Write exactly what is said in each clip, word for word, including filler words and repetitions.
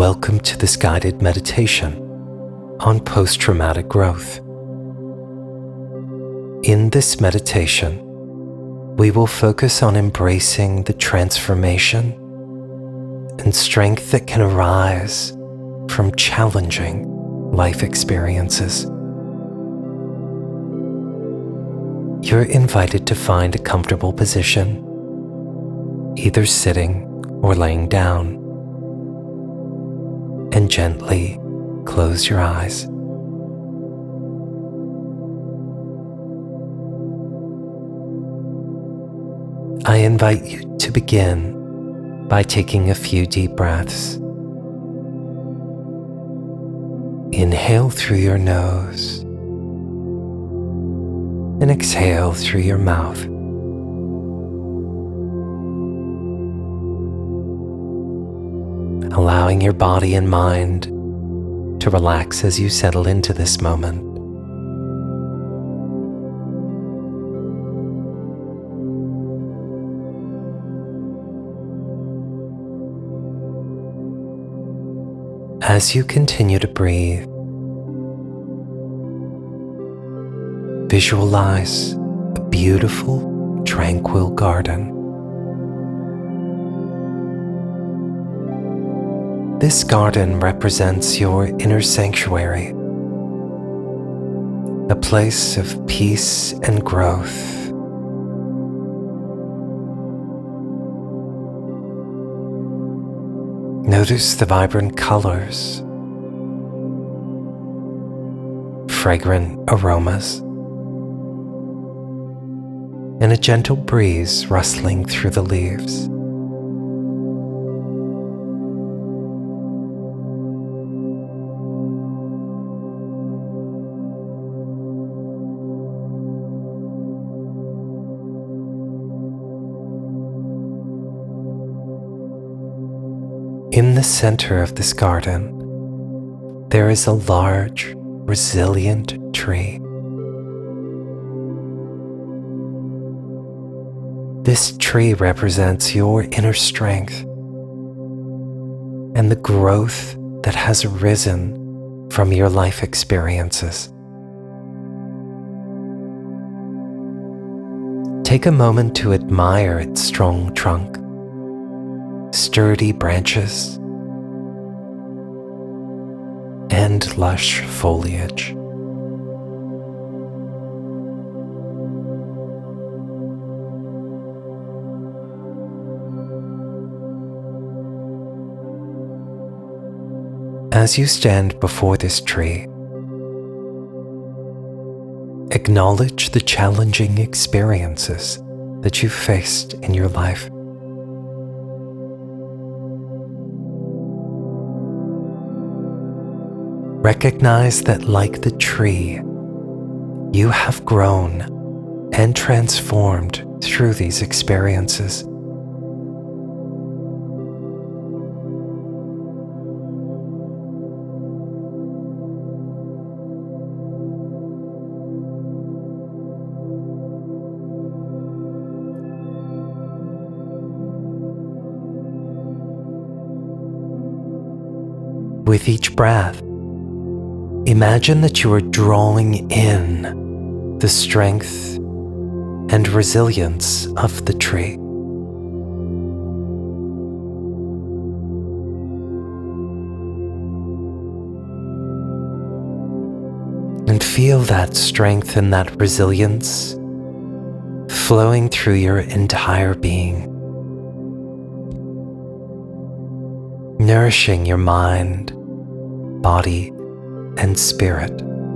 Welcome to this guided meditation on post-traumatic growth. In this meditation, we will focus on embracing the transformation and strength that can arise from challenging life experiences. You're invited to find a comfortable position, either sitting or laying down, and gently close your eyes. I invite you to begin by taking a few deep breaths. Inhale through your nose and exhale through your mouth. Allowing your body and mind to relax as you settle into this moment. As you continue to breathe, visualize a beautiful, tranquil garden. This garden represents your inner sanctuary, a place of peace and growth. Notice the vibrant colors, fragrant aromas, and a gentle breeze rustling through the leaves. In the center of this garden, there is a large, resilient tree. This tree represents your inner strength and the growth that has arisen from your life experiences. Take a moment to admire its strong trunk, sturdy branches, and lush foliage. As you stand before this tree, acknowledge the challenging experiences that you've faced in your life. Recognize that, like the tree, you have grown and transformed through these experiences. With each breath, imagine that you are drawing in the strength and resilience of the tree. And feel that strength and that resilience flowing through your entire being, nourishing your mind, body, and spirit.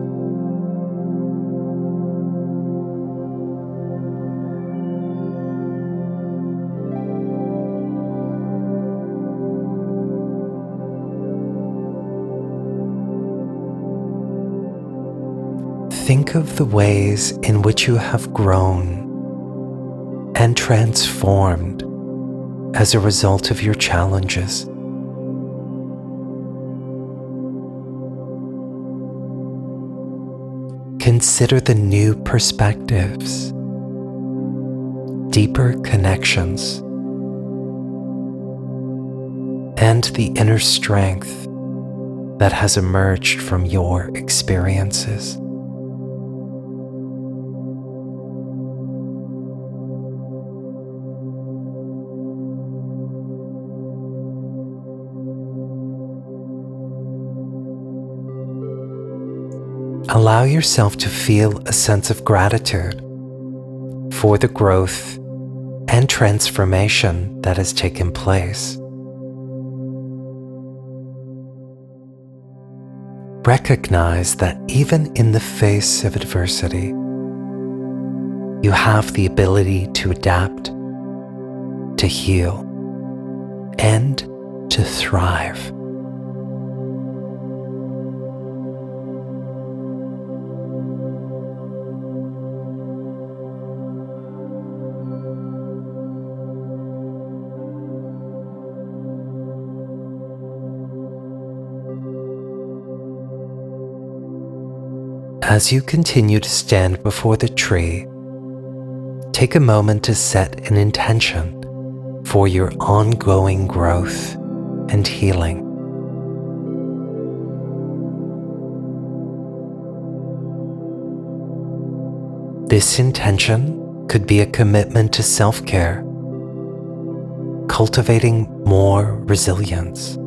Think of the ways in which you have grown and transformed as a result of your challenges. Consider the new perspectives, deeper connections, and the inner strength that has emerged from your experiences. Allow yourself to feel a sense of gratitude for the growth and transformation that has taken place. Recognize that even in the face of adversity, you have the ability to adapt, to heal, and to thrive. As you continue to stand before the tree, take a moment to set an intention for your ongoing growth and healing. This intention could be a commitment to self-care, cultivating more resilience,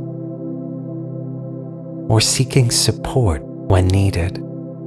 or seeking support when needed.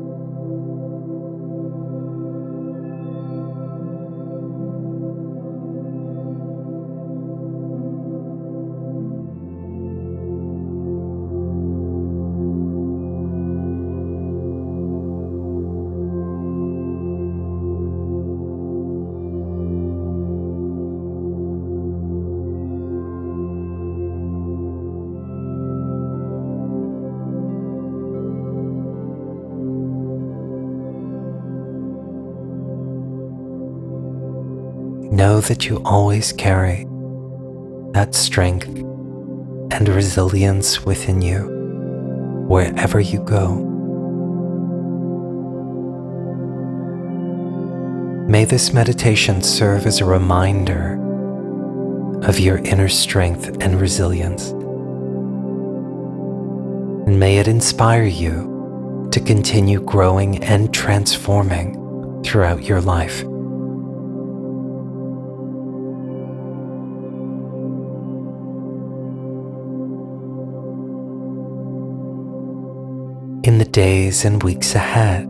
Know that you always carry that strength and resilience within you wherever you go. May this meditation serve as a reminder of your inner strength and resilience, and may it inspire you to continue growing and transforming throughout your life. In the days and weeks ahead,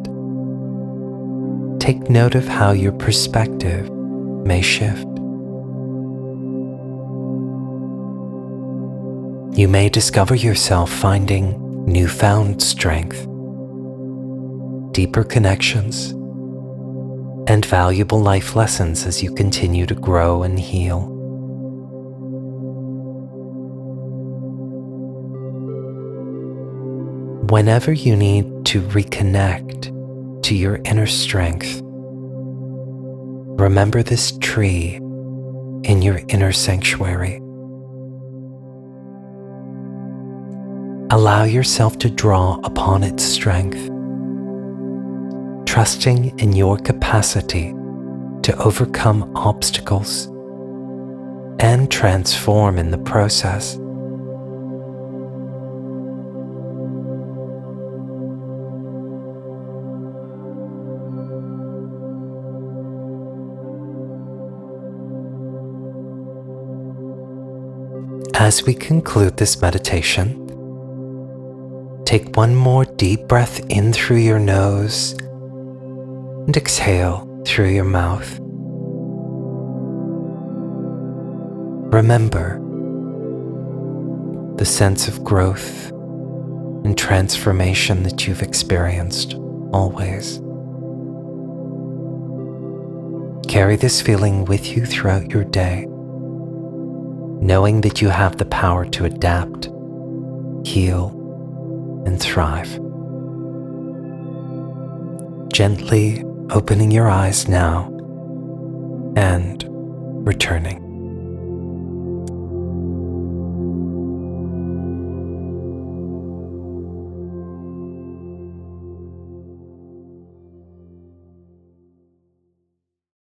take note of how your perspective may shift. You may discover yourself finding newfound strength, deeper connections, and valuable life lessons as you continue to grow and heal. Whenever you need to reconnect to your inner strength, remember this tree in your inner sanctuary. Allow yourself to draw upon its strength, trusting in your capacity to overcome obstacles and transform in the process. As we conclude this meditation, take one more deep breath in through your nose and exhale through your mouth. Remember the sense of growth and transformation that you've experienced always. Carry this feeling with you throughout your day, knowing that you have the power to adapt, heal, and thrive. Gently opening your eyes now and returning.